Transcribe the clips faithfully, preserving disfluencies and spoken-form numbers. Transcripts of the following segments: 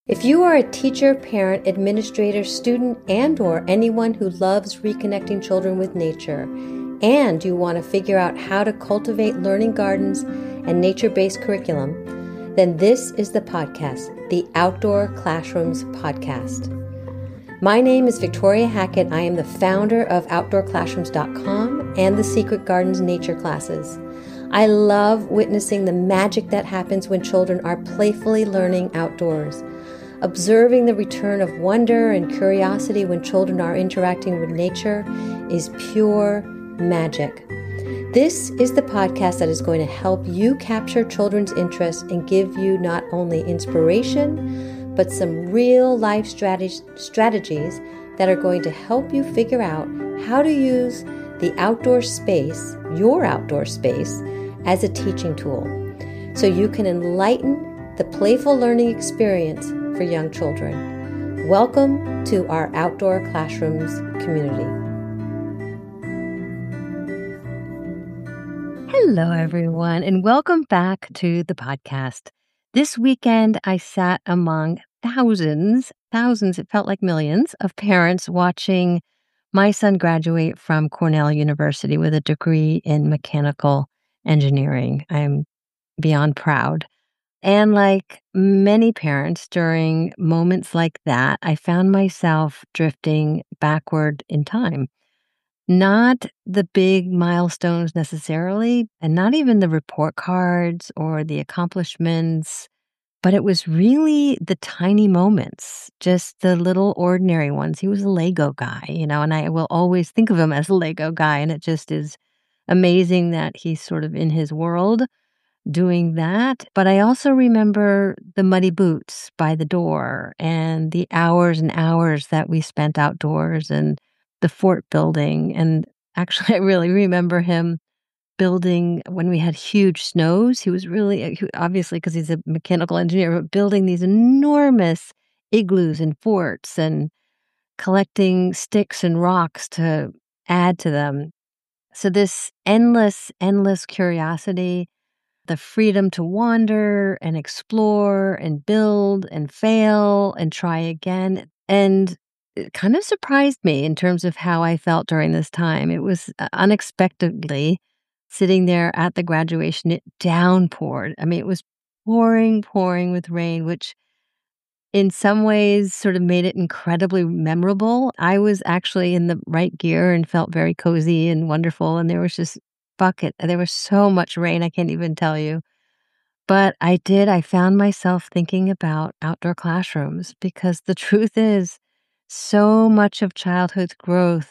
If you are a teacher, parent, administrator, student, and or anyone who loves reconnecting children with nature, and you want to figure out how to cultivate learning gardens and nature-based curriculum, then this is the podcast, the Outdoor Classrooms Podcast. My name is Victoria Hackett. I am the founder of outdoor classrooms dot com and the Secret Gardens Nature Classes. I love witnessing the magic that happens when children are playfully learning outdoors. Observing the return of wonder and curiosity when children are interacting with nature is pure magic. This is the podcast that is going to help you capture children's interest and give you not only inspiration, but some real life strategies, strategies that are going to help you figure out how to use the outdoor space, your outdoor space, as a teaching tool, so you can enlighten the playful learning experience for young children. Welcome to our Outdoor Classrooms community. Hello, everyone, and welcome back to the podcast. This weekend, I sat among thousands, thousands, it felt like millions, of parents watching my son graduate from Cornell University with a degree in mechanical engineering. I'm beyond proud. And like many parents during moments like that, I found myself drifting backward in time. Not the big milestones necessarily, and not even the report cards or the accomplishments, but it was really the tiny moments, just the little ordinary ones. He was a Lego guy, you know, and I will always think of him as a Lego guy, and it just is amazing that he's sort of in his world doing that. But I also remember the muddy boots by the door and the hours and hours that we spent outdoors and the fort building. And actually, I really remember him building when we had huge snows. He was really, obviously, because he's a mechanical engineer, but building these enormous igloos and forts and collecting sticks and rocks to add to them. So this endless, endless curiosity, the freedom to wander and explore and build and fail and try again. And it kind of surprised me in terms of how I felt during this time. It was uh, unexpectedly sitting there at the graduation, it downpoured. I mean, it was pouring, pouring with rain, which in some ways sort of made it incredibly memorable. I was actually in the right gear and felt very cozy and wonderful. And there was just bucket. There was so much rain, I can't even tell you. But I did, I found myself thinking about outdoor classrooms because the truth is, so much of childhood growth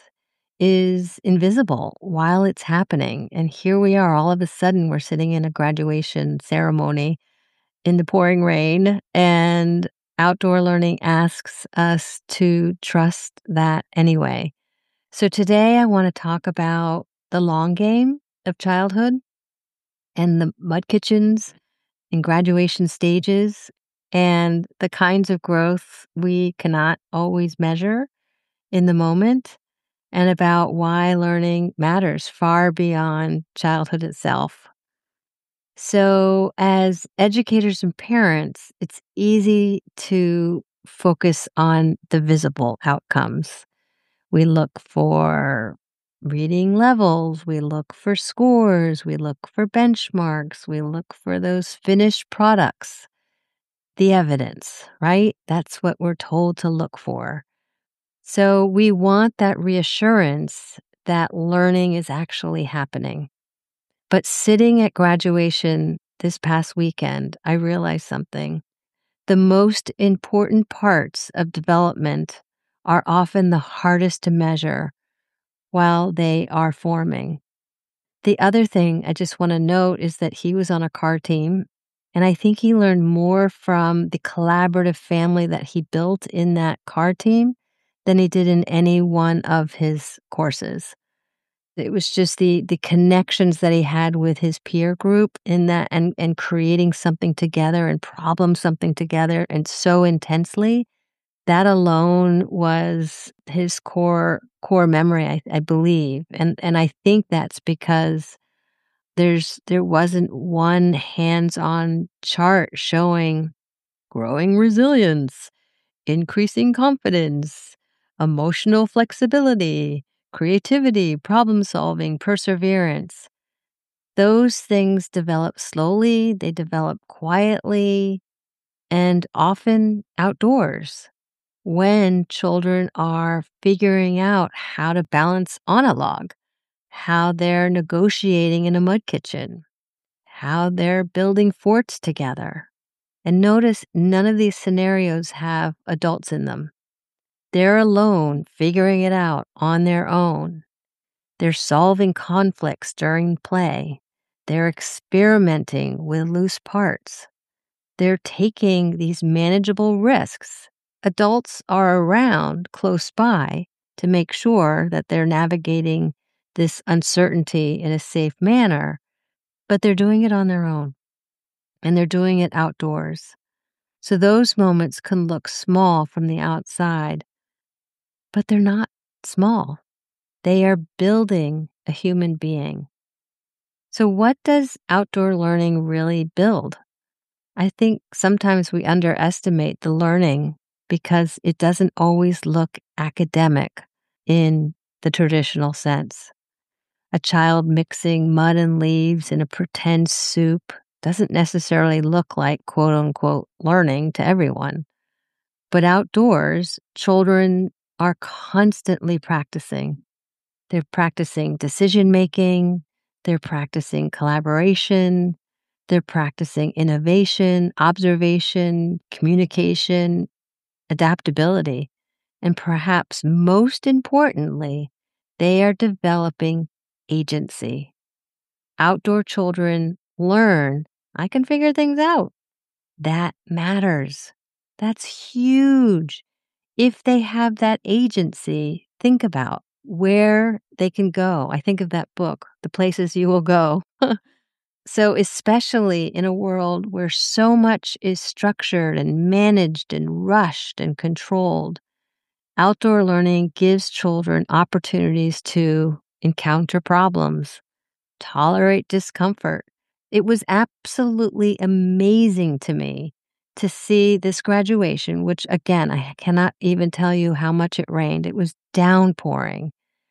is invisible while it's happening. And here we are, all of a sudden, we're sitting in a graduation ceremony in the pouring rain, and outdoor learning asks us to trust that anyway. So today I want to talk about the long game of childhood and the mud kitchens and graduation stages and the kinds of growth we cannot always measure in the moment, and about why learning matters far beyond childhood itself. So as educators and parents, it's easy to focus on the visible outcomes. We look for reading levels, we look for scores, we look for benchmarks, we look for those finished products, the evidence, right? That's what we're told to look for. So we want that reassurance that learning is actually happening. But sitting at graduation this past weekend, I realized something. The most important parts of development are often the hardest to measure while they are forming. The other thing I just want to note is that he was on a car team, and I think he learned more from the collaborative family that he built in that car team than he did in any one of his courses. It was just the the connections that he had with his peer group in that, and and creating something together and problem something together and so intensely. That alone was his core core memory, I, I believe. And and I think that's because there's there wasn't one hands-on chart showing growing resilience, increasing confidence, emotional flexibility, creativity, problem solving, perseverance. Those things develop slowly, they develop quietly, and often outdoors when children are figuring out how to balance on a log, how they're negotiating in a mud kitchen, how they're building forts together. And notice none of these scenarios have adults in them. They're alone, figuring it out on their own. They're solving conflicts during play. They're experimenting with loose parts. They're taking these manageable risks. Adults are around close by to make sure that they're navigating this uncertainty in a safe manner, but they're doing it on their own, and they're doing it outdoors. So those moments can look small from the outside, but they're not small. They are building a human being. So what does outdoor learning really build? I think sometimes we underestimate the learning because it doesn't always look academic in the traditional sense. A child mixing mud and leaves in a pretend soup doesn't necessarily look like quote unquote learning to everyone. But outdoors, children are constantly practicing. They're practicing decision making, they're practicing collaboration, they're practicing innovation, observation, communication, adaptability, and perhaps most importantly, they are developing agency. Outdoor children learn, I can figure things out. That matters. That's huge. If they have that agency, think about where they can go. I think of that book, The Places You Will Go. So, especially in a world where so much is structured and managed and rushed and controlled, outdoor learning gives children opportunities to encounter problems, tolerate discomfort. It was absolutely amazing to me to see this graduation, which again, I cannot even tell you how much it rained. It was downpouring.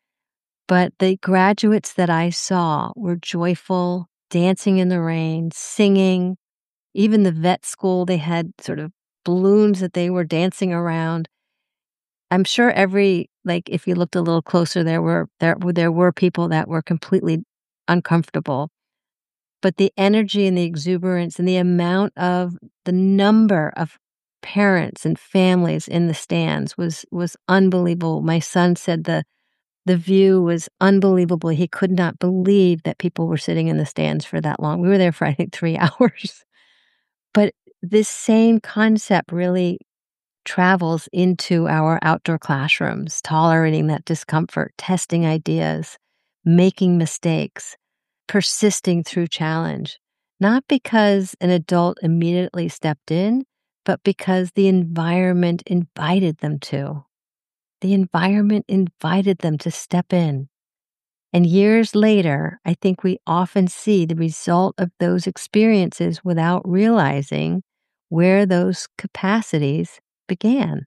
But the graduates that I saw were joyful, dancing in the rain, singing. Even the vet school, they had sort of balloons that they were dancing around. I'm sure every, like, if you looked a little closer, there were there there were people that were completely uncomfortable. But the energy and the exuberance and the amount of the number of parents and families in the stands was was unbelievable. My son said the the view was unbelievable. He could not believe that people were sitting in the stands for that long. We were there for, I think, three hours. But this same concept really travels into our outdoor classrooms, tolerating that discomfort, testing ideas, making mistakes, persisting through challenge, not because an adult immediately stepped in, but because the environment invited them to. The environment invited them to step in. And years later, I think we often see the result of those experiences without realizing where those capacities began.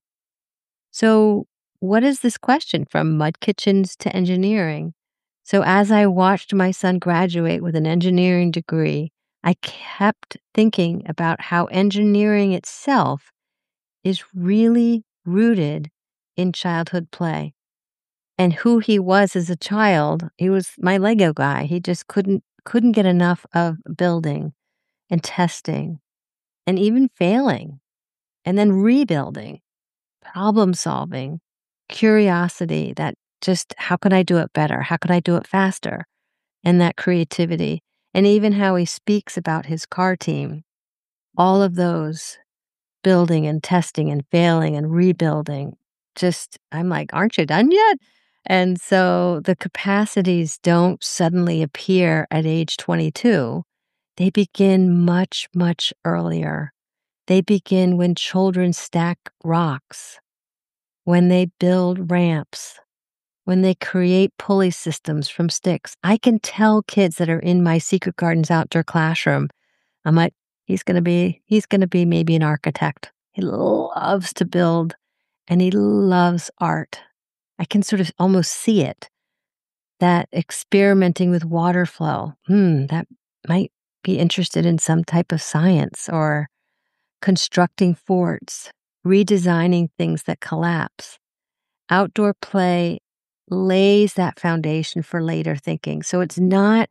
So, what is this question from mud kitchens to engineering? So, as I watched my son graduate with an engineering degree, I kept thinking about how engineering itself is really rooted in childhood play. And who he was as a child, he was my Lego guy. He just couldn't couldn't get enough of building and testing and even failing and then rebuilding, problem solving, curiosity, that just how can I do it better? How can I do it faster? And that creativity. And even how he speaks about his car team. All of those building and testing and failing and rebuilding. Just, I'm like, aren't you done yet? And so the capacities don't suddenly appear at age twenty-two. They begin much, much earlier. They begin when children stack rocks, when they build ramps, when they create pulley systems from sticks. I can tell kids that are in my Secret Gardens outdoor classroom, I'm like, he's going to be, he's going to be maybe an architect. He loves to build and he loves art. I can sort of almost see it, that experimenting with water flow. Hmm, that might be interested in some type of science or constructing forts, redesigning things that collapse. Outdoor play lays that foundation for later thinking. So it's not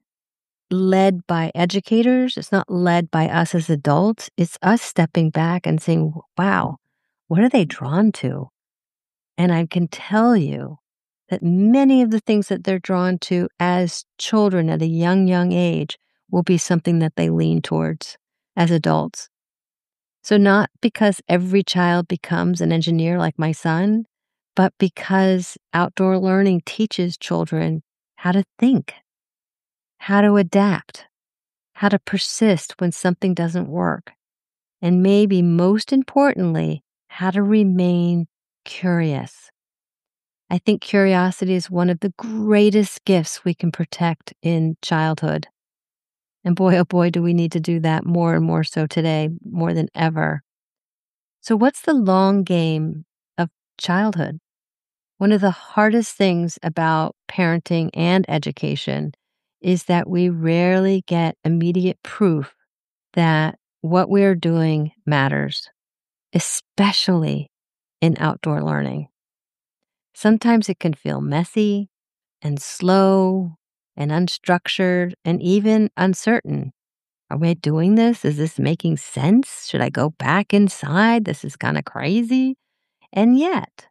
led by educators, it's not led by us as adults. It's us stepping back and saying, wow, what are they drawn to? And I can tell you that many of the things that they're drawn to as children at a young, young age will be something that they lean towards as adults. So, not because every child becomes an engineer like my son, but because outdoor learning teaches children how to think, how to adapt, how to persist when something doesn't work, and maybe most importantly, how to remain curious. I think curiosity is one of the greatest gifts we can protect in childhood. And boy, oh boy, do we need to do that more and more so today, more than ever. So, what's the long game of childhood? One of the hardest things about parenting and education is that we rarely get immediate proof that what we're doing matters, especially in outdoor learning. Sometimes it can feel messy and slow and unstructured and even uncertain. Are we doing this? Is this making sense? Should I go back inside? This is kind of crazy. And yet,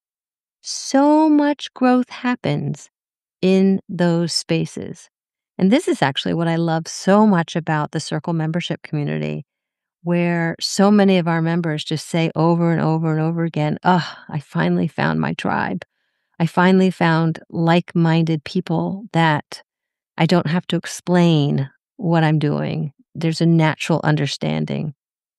so much growth happens in those spaces. And this is actually what I love so much about the Circle membership community, where so many of our members just say over and over and over again, oh, I finally found my tribe. I finally found like-minded people that I don't have to explain what I'm doing. There's a natural understanding.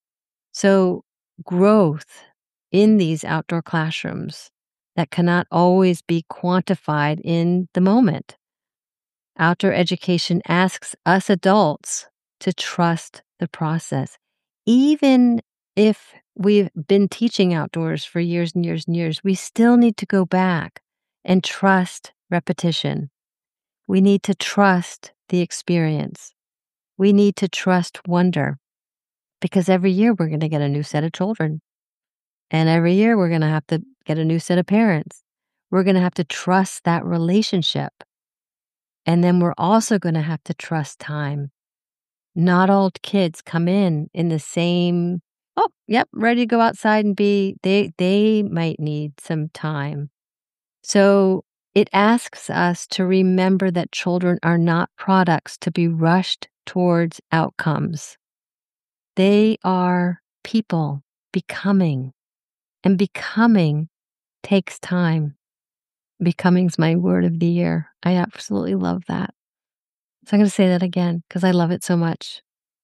So growth in these outdoor classrooms that cannot always be quantified in the moment. Outdoor education asks us adults to trust the process. Even if we've been teaching outdoors for years and years and years, we still need to go back and trust repetition. We need to trust the experience. We need to trust wonder, because every year we're going to get a new set of children. And every year we're going to have to get a new set of parents. We're going to have to trust that relationship. And then we're also going to have to trust time. Not all kids come in in the same, oh, yep, ready to go outside and be, they, they might need some time. So it asks us to remember that children are not products to be rushed towards outcomes. They are people becoming, and becoming takes time. Becoming's my word of the year. I absolutely love that. So I'm going to say that again because I love it so much.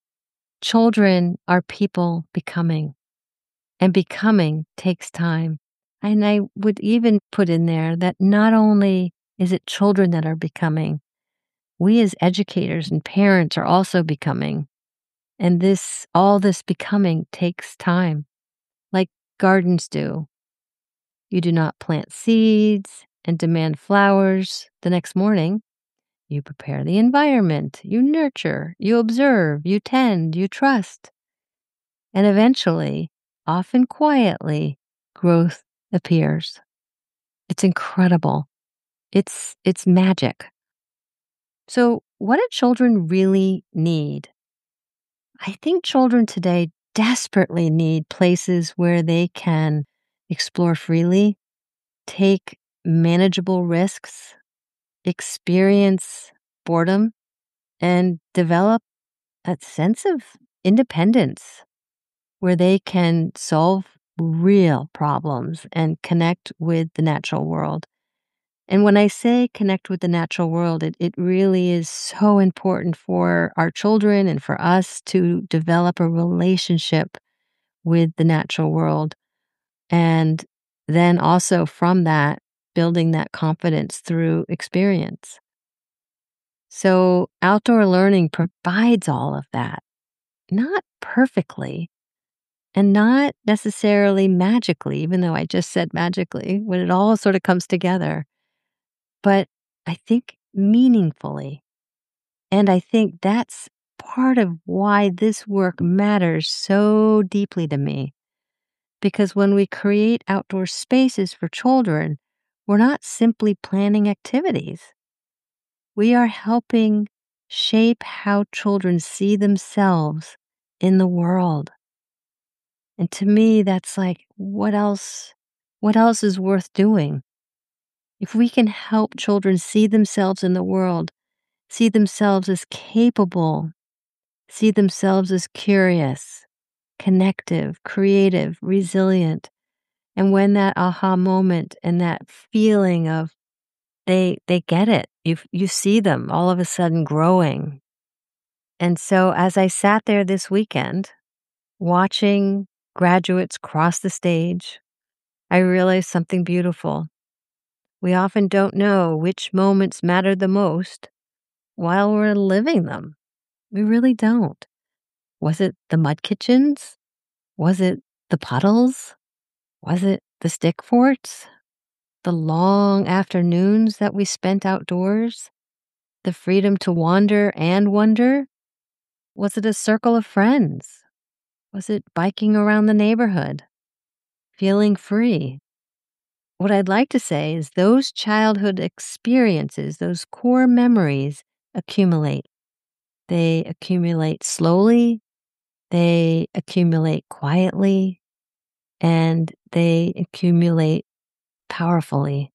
Children are people becoming, and becoming takes time. And I would even put in there that not only is it children that are becoming, we as educators and parents are also becoming. And this, all this becoming takes time, like gardens do. You do not plant seeds and demand flowers the next morning. You prepare the environment, you nurture, you observe, you tend, you trust. And eventually, often quietly, growth appears. It's incredible. It's it's magic. So, what do children really need? I think children today desperately need places where they can explore freely, take manageable risks, experience boredom, and develop a sense of independence where they can solve real problems and connect with the natural world. And when I say connect with the natural world, it, it really is so important for our children and for us to develop a relationship with the natural world. And then also from that, building that confidence through experience. So outdoor learning provides all of that, not perfectly, And not necessarily magically, even though I just said magically, when it all sort of comes together, but I think meaningfully. And I think that's part of why this work matters so deeply to me. Because when we create outdoor spaces for children, we're not simply planning activities. We are helping shape how children see themselves in the world. And to me, that's like, what else? What else is worth doing? If we can help children see themselves in the world, see themselves as capable, see themselves as curious, connective, creative, resilient, and when that aha moment and that feeling of they they get it, you you see them all of a sudden growing. And so as I sat there this weekend watching graduates cross the stage, I realized something beautiful. We often don't know which moments matter the most while we're living them. We really don't. Was it the mud kitchens? Was it the puddles? Was it the stick forts? The long afternoons that we spent outdoors? The freedom to wander and wonder? Was it a circle of friends? Was it biking around the neighborhood? Feeling free? What I'd like to say is those childhood experiences, those core memories accumulate. They accumulate slowly, they accumulate quietly, and they accumulate powerfully.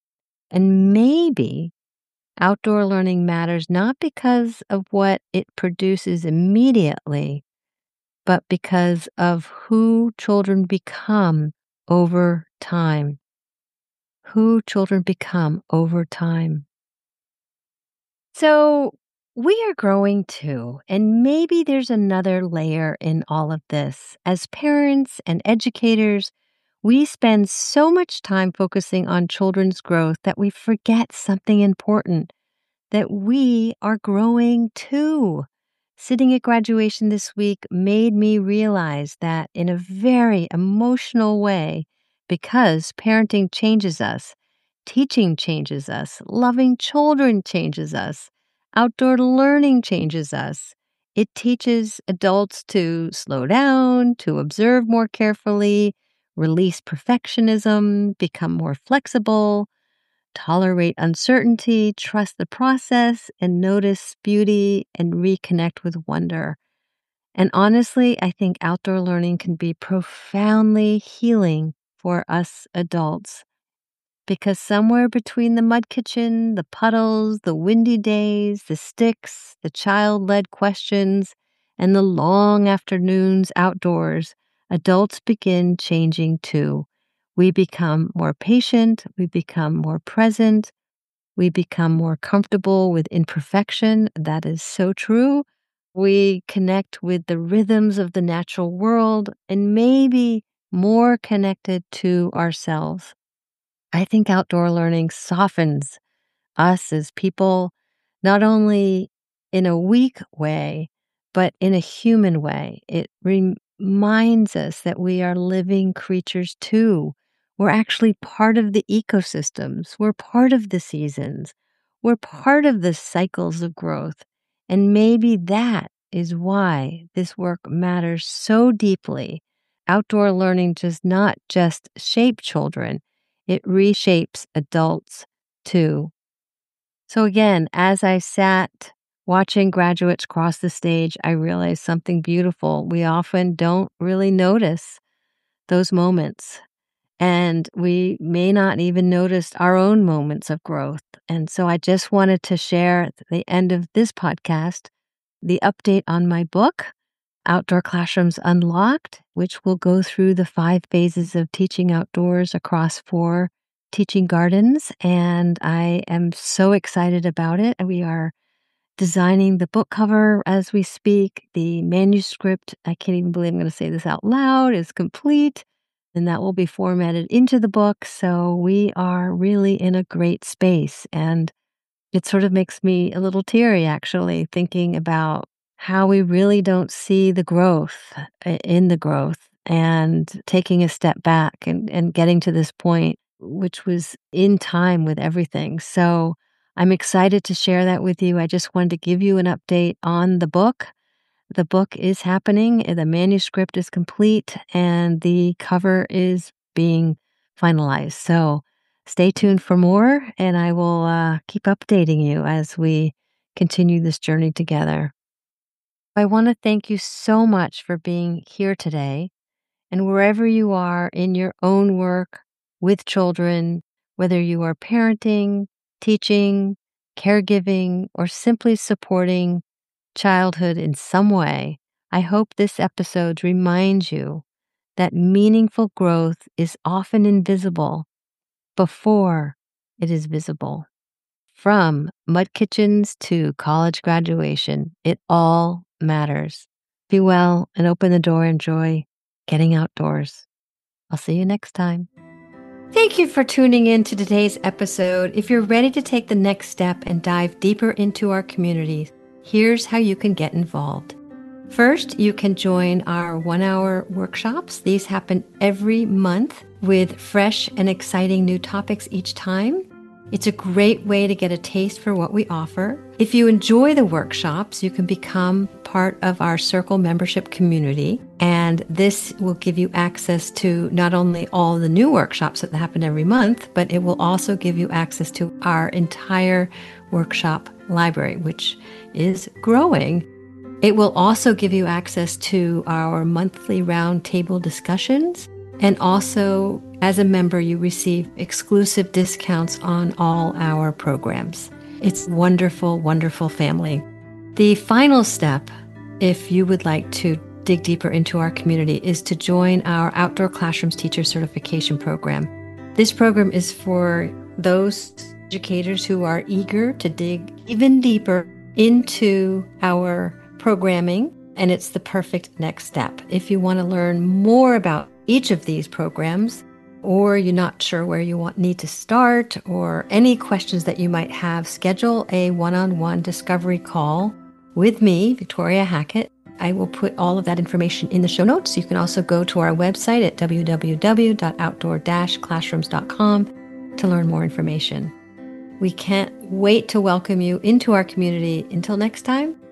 And maybe outdoor learning matters not because of what it produces immediately, but because of who children become over time. Who children become over time. So we are growing too, and maybe there's another layer in all of this. As parents and educators, we spend so much time focusing on children's growth that we forget something important, that we are growing too. Sitting at graduation this week made me realize that in a very emotional way, because parenting changes us, teaching changes us, loving children changes us, outdoor learning changes us. It teaches adults to slow down, to observe more carefully, release perfectionism, become more flexible, tolerate uncertainty, trust the process, and notice beauty and reconnect with wonder. And honestly, I think outdoor learning can be profoundly healing for us adults. Because somewhere between the mud kitchen, the puddles, the windy days, the sticks, the child led questions, and the long afternoons outdoors, adults begin changing too. We become more patient, we become more present, we become more comfortable with imperfection. That is so true. We connect with the rhythms of the natural world and maybe more connected to ourselves. I think outdoor learning softens us as people, not only in a weak way, but in a human way. It reminds us that we are living creatures too. We're actually part of the ecosystems, we're part of the seasons, we're part of the cycles of growth. And maybe that is why this work matters so deeply. Outdoor learning does not just shape children, it reshapes adults too. So again, as I sat watching graduates cross the stage, I realized something beautiful. We often don't really notice those moments, and we may not even notice our own moments of growth. And so I just wanted to share at the end of this podcast the update on my book, Outdoor Classrooms Unlocked, which will go through the five phases of teaching outdoors across four teaching gardens. And I am so excited about it. We are designing the book cover as we speak. The manuscript, I can't even believe I'm going to say this out loud, is complete. And that will be formatted into the book. So we are really in a great space. And it sort of makes me a little teary, actually, thinking about how we really don't see the growth uh, in the growth and taking a step back and, and getting to this point, which was in time with everything. So I'm excited to share that with you. I just wanted to give you an update on the book. The book is happening, the manuscript is complete, and the cover is being finalized. So stay tuned for more, and I will uh, keep updating you as we continue this journey together. I want to thank you so much for being here today. And wherever you are in your own work with children, whether you are parenting, teaching, caregiving, or simply supporting childhood in some way, I hope this episode reminds you that meaningful growth is often invisible before it is visible. From mud kitchens to college graduation, it all matters. Be well and open the door and enjoy getting outdoors. I'll see you next time. Thank you for tuning in to today's episode. If you're ready to take the next step and dive deeper into our community, here's how you can get involved. First, you can join our one-hour workshops. These happen every month with fresh and exciting new topics each time. It's a great way to get a taste for what we offer. If you enjoy the workshops, you can become part of our Circle membership community, and this will give you access to not only all the new workshops that happen every month, but it will also give you access to our entire workshop library, which is growing. It will also give you access to our monthly roundtable discussions. And also, as a member, you receive exclusive discounts on all our programs. It's wonderful, wonderful family. The final step, if you would like to dig deeper into our community, is to join our Outdoor Classrooms Teacher Certification Program. This program is for those educators who are eager to dig even deeper into our programming, and it's the perfect next step. If you want to learn more about each of these programs, or you're not sure where you want need to start, or any questions that you might have, schedule a one-on-one discovery call with me, Victoria Hackett. I will put all of that information in the show notes. You can also go to our website at w w w dot outdoor dash classrooms dot com to learn more information. We can't wait to welcome you into our community. Until next time,